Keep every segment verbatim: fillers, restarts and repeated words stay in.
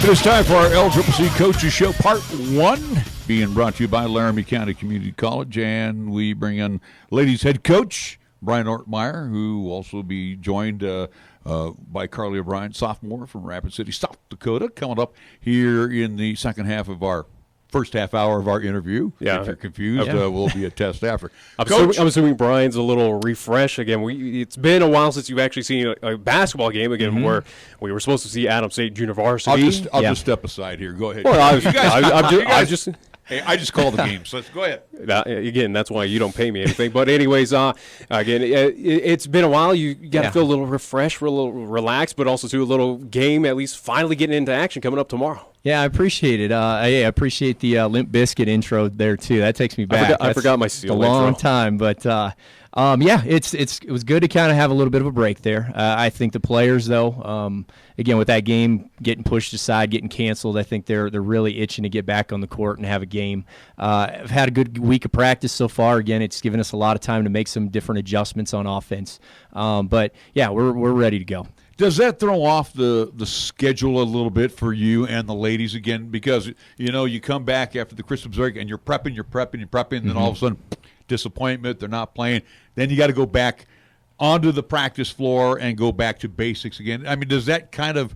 It is time for our L C C Coaches Show, Part one, being brought to you by Laramie County Community College. And we bring in ladies head coach Brian Ortmeyer, who will also be joined uh, uh, by Carly O'Brien, sophomore from Rapid City, South Dakota, coming up here in the second half of our first half hour of our interview. Yeah. If you're confused, Okay. uh, will be a test after. I'm Coach, assuming, I'm assuming Brian's a little refresh again. We it's been a while since you've actually seen a, a basketball game again, Mm-hmm. where we were supposed to see Adams State Junior Varsity. I'll just I'll Yeah. just step aside here. Go ahead. Well, I was, You guys- I, I'm you just, I guys- just Hey, I just call the games. Let's go ahead. uh, again, that's why you don't pay me anything. But anyways, uh, again, it, it's been a while. You got to Yeah. feel a little refreshed, a little relaxed, but also to a little game at least finally getting into action coming up tomorrow. Yeah, I appreciate it. Uh, yeah, I appreciate the uh, Limp Bizkit intro there too. That takes me back. forgot- I That's forgot my it's seal a long intro. time, but uh, um, yeah, it's it's it was good to kind of have a little bit of a break there. Uh, I think the players, though, um, again with that game getting pushed aside, getting canceled, I think they're they're really itching to get back on the court and have a game. Uh, I've had a good week of practice so far. Again, it's given us a lot of time to make some different adjustments on offense. Um, but yeah, we're we're ready to go. Does that throw off the, the schedule a little bit for you and the ladies again? Because, you know, you come back after the Christmas break and you're prepping, you're prepping, you're prepping, and then all of a sudden, disappointment, they're not playing. Then you got to go back onto the practice floor and go back to basics again. I mean, does that kind of,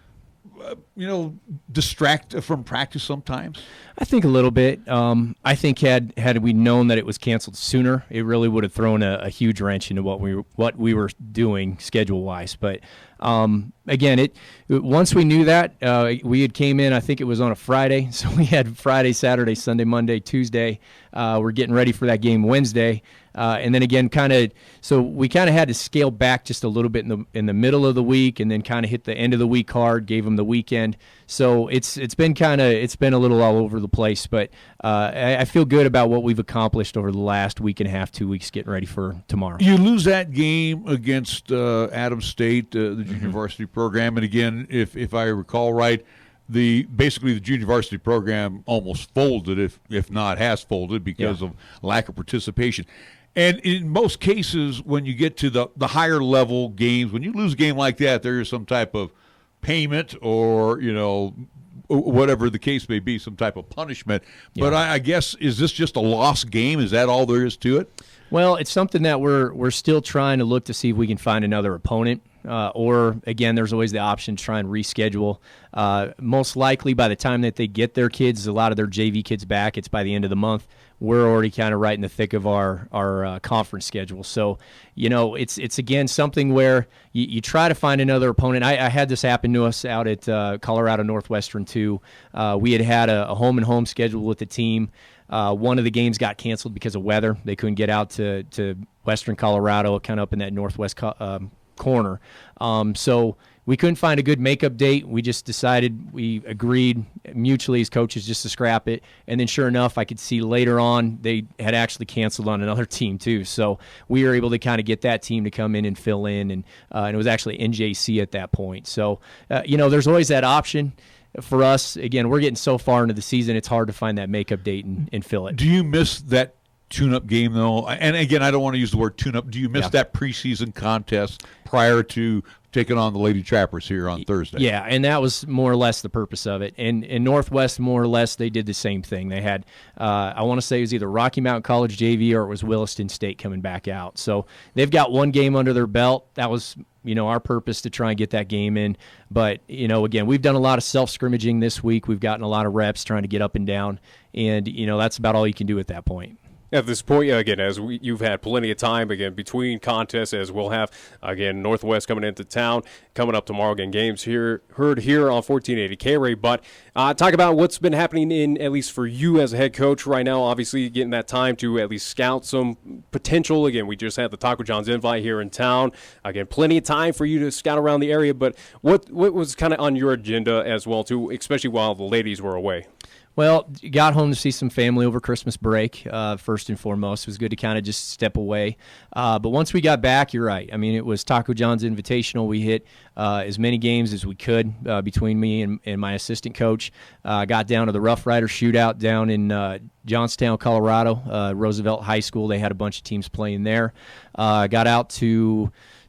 uh, you know, distract from practice sometimes? I think a little bit. Um, I think had had we known that it was canceled sooner, it really would have thrown a, a huge wrench into what we were, what we were doing schedule wise. But um, again, it once we knew that uh, we had came in. I think it was on a Friday, so we had Friday, Saturday, Sunday, Monday, Tuesday. Uh, we're getting ready for that game Wednesday. Uh, and then again, kind of, so we kind of had to scale back just a little bit in the in the middle of the week, and then kind of hit the end of the week hard. Gave them the weekend, so it's it's been kind of it's been a little all over the place. But uh, I, I feel good about what we've accomplished over the last week and a half, two weeks, getting ready for tomorrow. You lose that game against uh, Adams State, uh, the junior varsity program, and again, if if I recall right, the basically the junior varsity program almost folded, if if not has folded, because Yeah. of lack of participation. And in most cases, when you get to the, the higher level games, when you lose a game like that, there is some type of payment or, you know, whatever the case may be, some type of punishment. But Yeah. I, I guess, is this just a lost game? Is that all there is to it? Well, it's something that we're we're still trying to look to see if we can find another opponent. Uh, or, again, there's always the option to try and reschedule. Uh, most likely by the time that they get their kids, a lot of their J V kids back, it's by the end of the month. We're already kind of right in the thick of our, our uh, conference schedule. So, you know, it's, it's again, something where you, you try to find another opponent. I, I had this happen to us out at uh, Colorado Northwestern, too. Uh, we had had a, a home-and-home schedule with the team. Uh, one of the games got canceled because of weather. They couldn't get out to, to western Colorado, kind of up in that northwest co- um, corner. Um, so we couldn't find a good makeup date. We just decided, we agreed mutually as coaches just to scrap it. And then sure enough, I could see later on they had actually canceled on another team too. So we were able to kind of get that team to come in and fill in. And, uh, and it was actually N J C at that point. So, uh, you know, there's always that option. For us, again, we're getting so far into the season, it's hard to find that makeup date and, and fill it. Do you miss that tune-up game, though? And again, I don't want to use the word tune-up. Do you miss Yeah. that preseason contest prior to taking on the Lady Trappers here on Thursday? Yeah, and that was more or less the purpose of it. And in Northwest, more or less, they did the same thing. They had, uh, I want to say it was either Rocky Mountain College J V or it was Williston State coming back out. So they've got one game under their belt. That was, you know, our purpose to try and get that game in. But, you know, again, we've done a lot of self-scrimmaging this week. We've gotten a lot of reps trying to get up and down. And, you know, that's about all you can do at that point. At this point, yeah, again, as we, you've had plenty of time, again, between contests, as we'll have, again, Northwest coming into town, coming up tomorrow, again, games here, heard here on fourteen eighty K-Ray. But uh, talk about what's been happening in, at least for you as a head coach right now, obviously getting that time to at least scout some potential. Again, we just had the Taco John's invite here in town. Again, plenty of time for you to scout around the area. But what, what was kind of on your agenda as well, too, especially while the ladies were away? Well, got home to see some family over Christmas break, uh, first and foremost. It was good to kind of just step away. Uh, but once we got back, you're right. I mean, it was Taco John's Invitational. We hit uh, as many games as we could uh, between me and, and my assistant coach. Uh, got down to the Rough Rider Shootout down in uh, Johnstown, Colorado, uh, Roosevelt High School. They had a bunch of teams playing there. Uh, got out to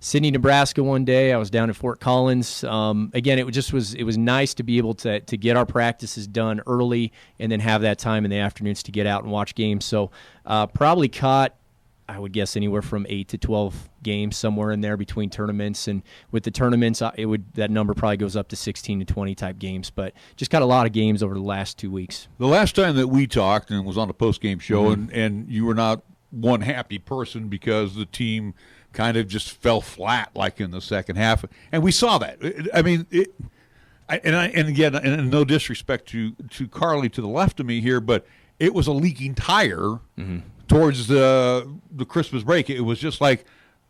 Sidney, Nebraska one day. I was down at Fort Collins. Um, again, it just was it was nice to be able to to get our practices done early and then have that time in the afternoons to get out and watch games. So uh, probably caught, I would guess, anywhere from eight to twelve games, somewhere in there between tournaments. And with the tournaments, it would that number probably goes up to sixteen to twenty type games. But just got a lot of games over the last two weeks. The last time that we talked and was on a post-game show, Mm-hmm. and, and you were not one happy person because the team kind of just fell flat like in the second half. And we saw that. I mean, it, I, and, I, and again, and no disrespect to, to Carly to the left of me here, but it was a leaking tire mm-hmm. towards the the Christmas break. It was just like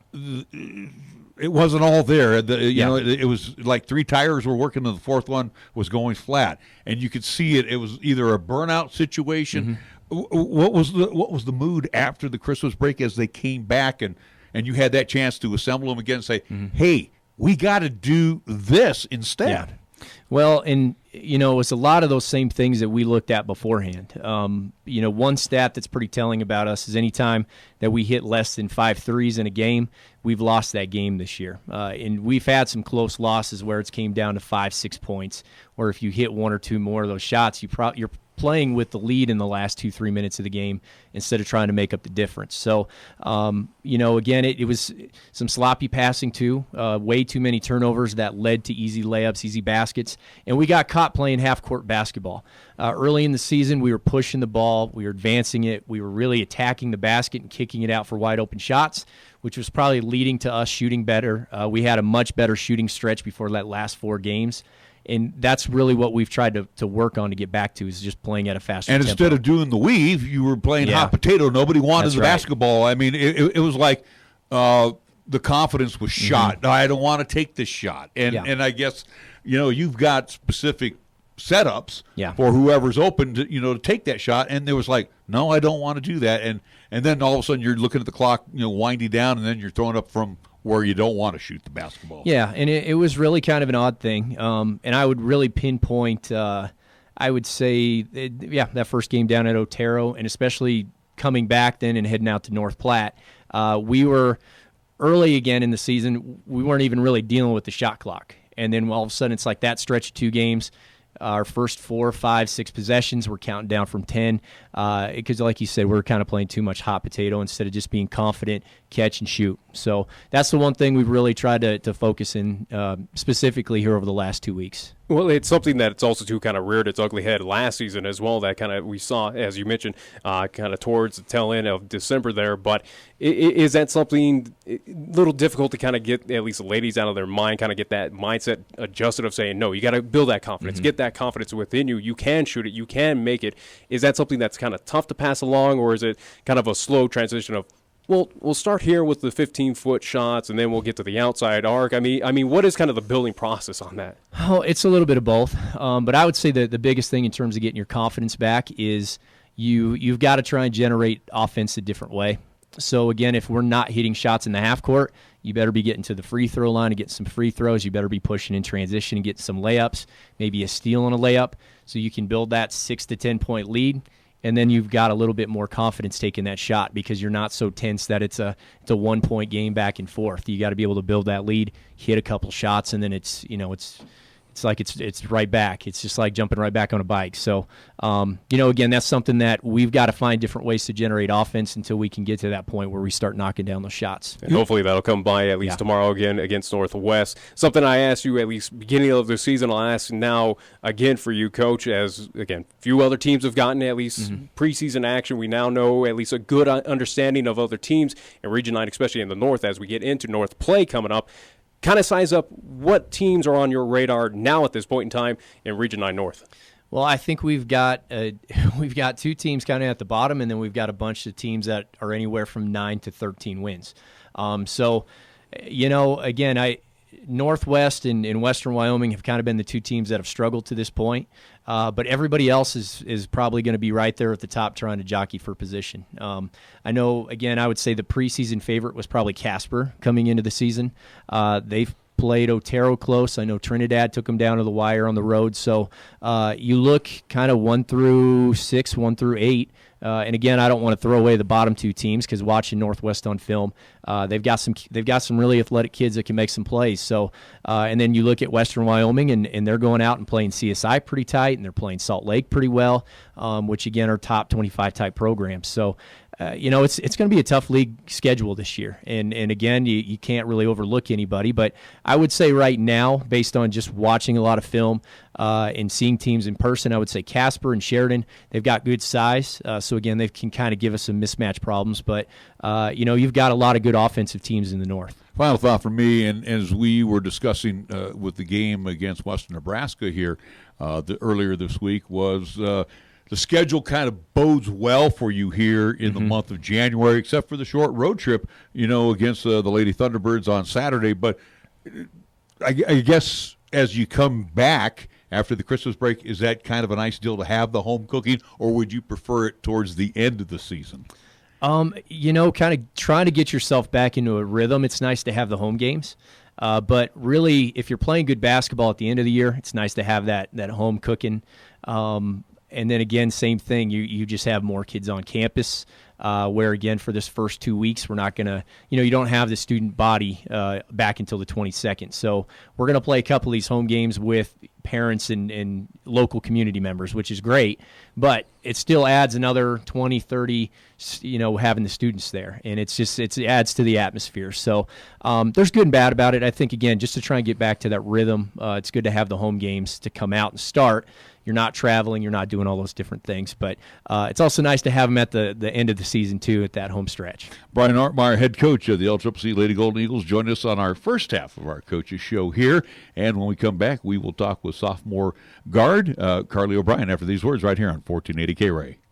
it wasn't all there. The, you yeah. know, it, it was like three tires were working, and the fourth one was going flat, and you could see it. It was either a burnout situation. Mm-hmm. What was the what was the mood after the Christmas break as they came back and and you had that chance to assemble them again and say, mm-hmm. "Hey, we got to do this instead." Yeah. Well, and, you know, it's a lot of those same things that we looked at beforehand. Um, you know, one stat that's pretty telling about us is anytime that we hit less than five threes in a game, we've lost that game this year. Uh, and we've had some close losses where it's came down to five, six points, or if you hit one or two more of those shots, you pro- you're playing with the lead in the last two, three minutes of the game instead of trying to make up the difference. So, um, you know, again, it, it was some sloppy passing too, uh, way too many turnovers that led to easy layups, easy baskets, and we got caught playing half-court basketball. Uh, early in the season, we were pushing the ball, we were advancing it, we were really attacking the basket and kicking it out for wide-open shots, which was probably leading to us shooting better. Uh, we had a much better shooting stretch before that last four games. And that's really what we've tried to, to work on to get back to is just playing at a faster and tempo. Instead of doing the weave, you were playing Yeah. hot potato. Nobody wanted That's the right. basketball. I mean, it, it, it was like uh, the confidence was shot. Mm-hmm. I don't want to take this shot. And Yeah. and I guess, you know, you've got specific setups Yeah. for whoever's open to, you know, to take that shot. And there was like, no, I don't want to do that. And and then all of a sudden you're looking at the clock, you know, winding down, and then you're throwing up from where you don't want to shoot the basketball. Yeah, and it, it was really kind of an odd thing. Um, and I would really pinpoint, uh, I would say, it, yeah, that first game down at Otero, and especially coming back then and heading out to North Platte. Uh, we were early again in the season, we weren't even really dealing with the shot clock. And then all of a sudden it's like that stretch of two games. Our first four, five, six possessions, we're counting down from ten because, uh, like you said, we're kind of playing too much hot potato instead of just being confident, catch and shoot. So that's the one thing we've really tried to, to focus in uh, specifically here over the last two weeks. Well, it's something that it's also too kind of reared its ugly head last season as well. That kind of we saw, as you mentioned, uh, kind of towards the tail end of December there. But is that something a little difficult to kind of get at least the ladies out of their mind, kind of get that mindset adjusted of saying, no, you got to build that confidence, mm-hmm. get that confidence within you. You can shoot it, you can make it. Is that something that's kind of tough to pass along, or is it kind of a slow transition of, well, we'll start here with the fifteen-foot shots, and then we'll get to the outside arc? I mean, I mean, what is kind of the building process on that? Oh, it's a little bit of both. Um, but I would say that the biggest thing in terms of getting your confidence back is you, you've got to try and generate offense a different way. So, again, if we're not hitting shots in the half court, you better be getting to the free throw line and getting some free throws. You better be pushing in transition and getting some layups, maybe a steal on a layup, so you can build that six to ten point lead. And then you've got a little bit more confidence taking that shot because you're not so tense that it's a it's a one point game back and forth. You got to be able to build that lead, hit a couple shots, and then it's you know it's it's like it's it's right back. It's just like jumping right back on a bike. So um, you know again that's something that we've got to find different ways to generate offense until we can get to that point where we start knocking down those shots. And hopefully that'll come by at least Yeah. tomorrow again against Northwest. Something I asked you at least beginning of the season, I'll ask now again for you, Coach, as, again, few other teams have gotten at least mm-hmm. preseason action. We now know at least a good understanding of other teams in Region nine, especially in the North, as we get into North play coming up. Kind of size up what teams are on your radar now at this point in time in Region nine North. Well, I think we've got uh, we've got two teams kind of at the bottom, and then we've got a bunch of teams that are anywhere from nine to thirteen wins. Um, so, you know, again, I Northwest and, and Western Wyoming have kind of been the two teams that have struggled to this point, uh, but everybody else is is probably going to be right there at the top trying to jockey for position. Um, I know, again, I would say the preseason favorite was probably Casper coming into the season. Uh, they've played Otero close. I know Trinidad took them down to the wire on the road. So uh, you look kind of one through six, one through eight. Uh, and again, I don't want to throw away the bottom two teams because watching Northwest on film, uh, they've got some they've got some really athletic kids that can make some plays. So, uh, and then you look at Western Wyoming, and, and they're going out and playing C S I pretty tight, and they're playing Salt Lake pretty well, um, which again are top twenty-five type programs. So. Uh, you know, it's it's going to be a tough league schedule this year. And and again, you, you can't really overlook anybody. But I would say right now, based on just watching a lot of film uh, and seeing teams in person, I would say Casper and Sheridan, they've got good size. Uh, so, again, they can kind of give us some mismatch problems. But, uh, you know, you've got a lot of good offensive teams in the north. Final thought for me, and as we were discussing uh, with the game against Western Nebraska here uh, the, earlier this week, was uh, – the schedule kind of bodes well for you here in mm-hmm. the month of January, except for the short road trip, you know, against uh, the Lady Thunderbirds on Saturday. But I, I guess as you come back after the Christmas break, is that kind of a nice deal to have the home cooking, or would you prefer it towards the end of the season? Um, you know, kind of trying to get yourself back into a rhythm. It's nice to have the home games. Uh, but really, if you're playing good basketball at the end of the year, it's nice to have that that home cooking. Um And then again, same thing. You you just have more kids on campus. Uh, where again, for this first two weeks, we're not gonna, you know, you don't have the student body uh, back until the twenty-second. So we're gonna play a couple of these home games with parents and, and local community members, which is great. But it still adds another twenty, thirty, you know, having the students there, and it's just it's, it adds to the atmosphere. So um, there's good and bad about it. I think again, just to try and get back to that rhythm, uh, it's good to have the home games to come out and start. You're not traveling. You're not doing all those different things. But uh, it's also nice to have them at the, the end of the season, too, at that home stretch. Brian Artmeyer, head coach of the L C C C Lady Golden Eagles, joined us on our first half of our coaches show here. And when we come back, we will talk with sophomore guard uh, Carly O'Brien after these words right here on fourteen eighty K-Ray.